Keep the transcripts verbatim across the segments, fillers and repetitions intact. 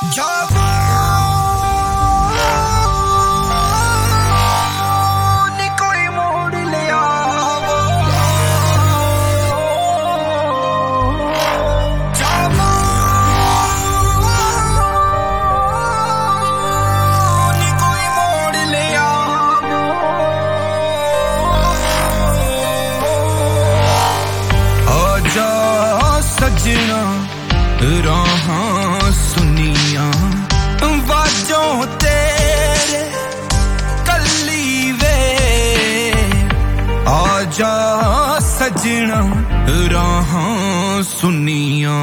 सजना राहां सुनिया वाजों तेरे कल्ली वे आजा सजना राहां सुनिया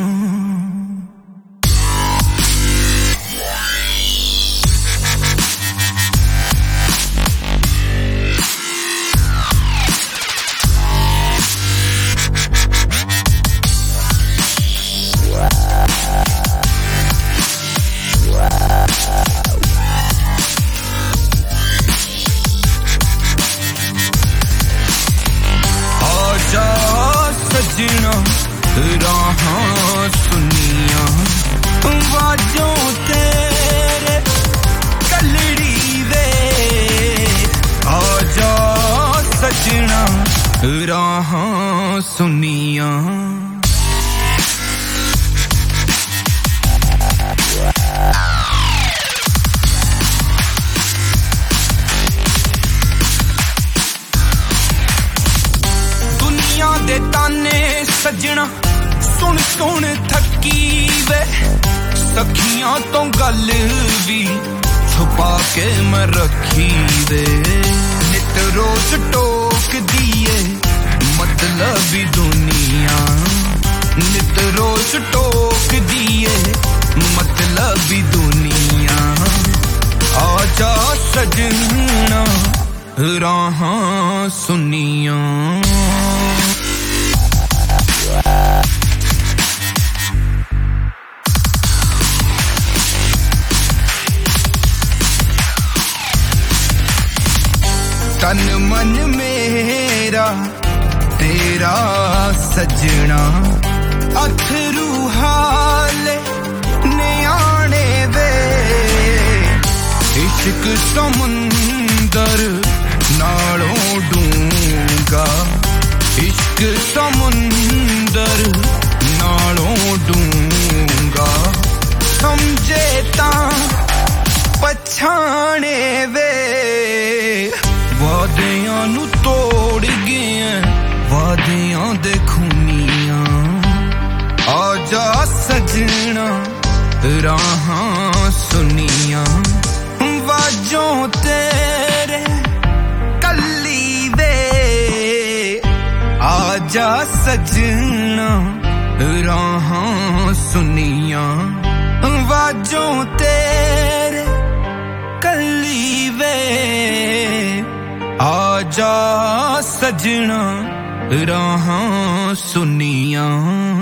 सजना राहां सुनिया वाजों तेरे कलड़ी वे आजा सजना राहां सुनिया दे ताने सजना सुन सुन थकी वे सखियां तो गल भी छुपा के मैं रखी वे नित रोज टोक दिए मतलबी दुनिया नित रोज टोक दिए मतलबी दुनिया आजा सजना राहां सुनिया तन मन मेरा तेरा सजना अथरू हाले न्याणे वे इश्क समुंदर नालों डूंगा इश्क समुंदर नालों डूंगा समझे ता पछाणे वे वादियां नू तोड़ गए वादियां दे खूनियां आजा सजना राहां सुनिया वाजों तेरे कल्ली वे आजा सजना राहां सुनिया वाजों तेरे कल्ली वे आजा सजना राहां सुनिया।